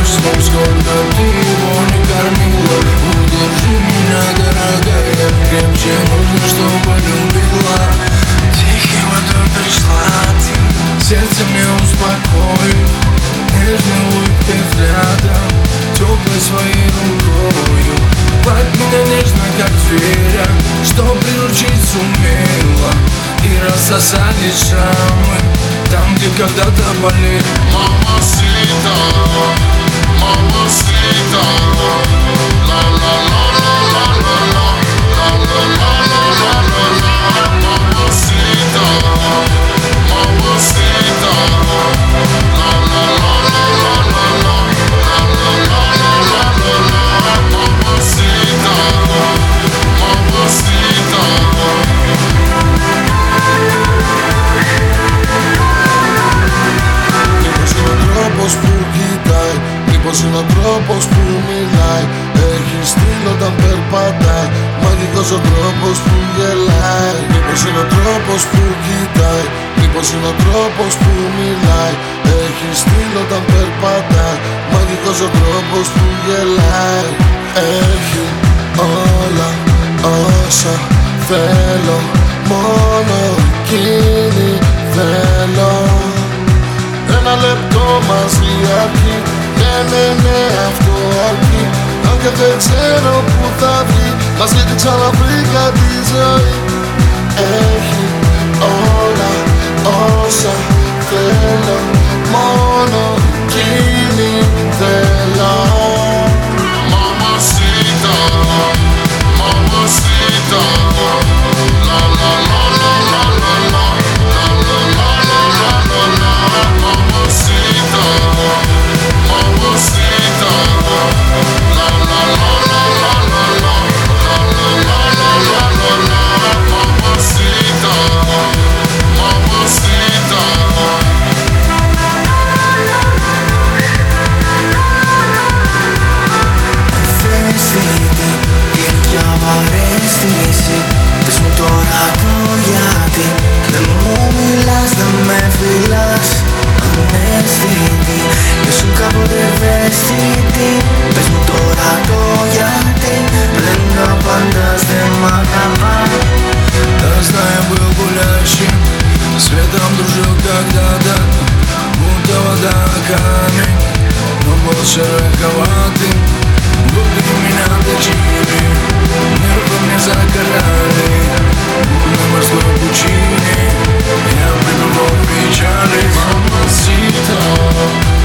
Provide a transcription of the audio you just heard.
слов, сколько ты его не кормила. Удержи меня, дорогая, крепче нужно, чтобы любила. Тихой водой пришла ты, сердце мне успокоит, нежной улыбкой взглядом, теплой своей рукою. Гладь меня нежно, как зверя, что приручить сумела, и рассосали шрамы там, где когда-то болели. Mamacita, mamacita, la la la la la la la, la la la la la la la, mamacita, mamacita, la la la la la la la, la la la la la la la, mamacita, mamacita. Τρόπος που κοιτάει, μήπως είναι ο τρόπος που μιλάει. Έχει στυλ όταν περπατάει, μαγικός ο τρόπος που γελάει. Μήπως είναι ο τρόπος που κοιτάει, μήπως είναι ο τρόπος που μιλάει. Έχει στυλ όταν περπατάει, μαγικός ο τρόπος που γελάει. Έχει όλα όσα θέλω, μόνο εκείνη θέλω. Ένα λεπτό μαζί αρκεί, ναι, αυτό αρκεί. Αν και δεν ξέρω που θα βγει, μαζί τη ξαναβρήκα τη ζωή. Έχει όλα όσα θέλω, μόνο εκείνη θέλω. Mamacita, mamacita, la la la la la la la, la la la la la la la. Mamacita, mamacita, la la la la la la la, la la la la la la la, mamacita, mamacita. Ευαίσθητη, για βαρέστηση, πες μου τώρα το γιατί. Δεν μου μιλάς, δεν με φιλάς. Αναισθητή, ήσουν κάποτε ευαίσθητη, πες μου τώρα το γιατί. Δεν απαντάς, δεν μ' αγαπάς. Да, знаю, был гулящим, светом дружил когда-то, будто вода камень, но был широковатым. Годы меня точили, нервы мне закаляли, на морской пучине я пребывал в печали. Mamacita.